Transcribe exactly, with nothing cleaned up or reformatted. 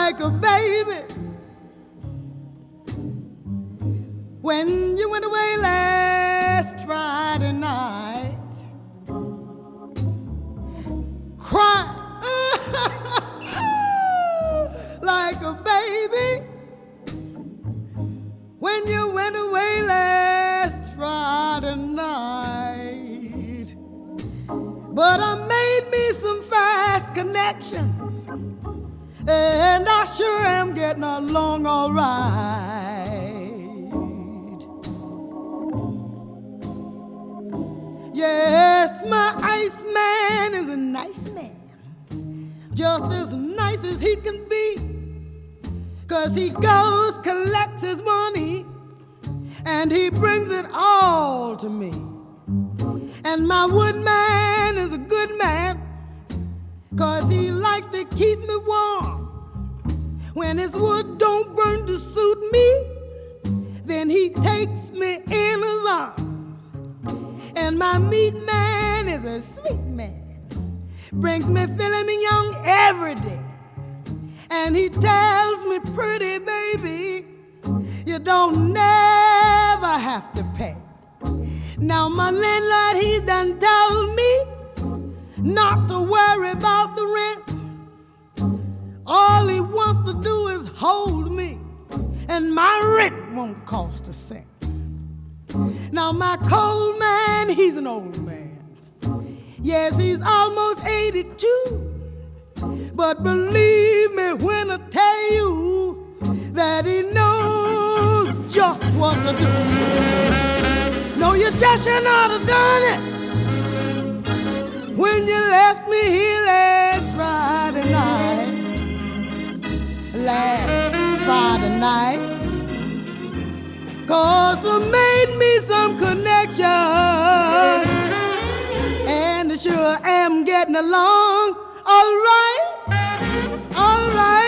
like a baby. When you went away last Friday night, cry like a baby. When you went away last Friday night, but I made me some fast connections, and I sure am getting along all right. Yes, my Iceman is a nice man, just as nice as he can be, 'cause he goes, collects his money, and he brings it all to me. And my woodman is a good man, 'cause he likes to keep me warm. When his wood don't burn to suit me, then he takes me in his arms. And my meat man is a sweet man, brings me filet mignon every day. And he tells me, pretty baby, you don't never have to pay. Now my landlord, he done told me not to worry about the rent. All he wants to do is hold me, and my rent won't cost a cent. Now my cold man, he's an old man. Yes, he's almost eighty-two. But believe me when I tell you that he knows just what to do. No, you just should not have done it when you left me here last Friday night. Last Friday night. 'Cause I made me some connection, and I sure am getting along all right, all right.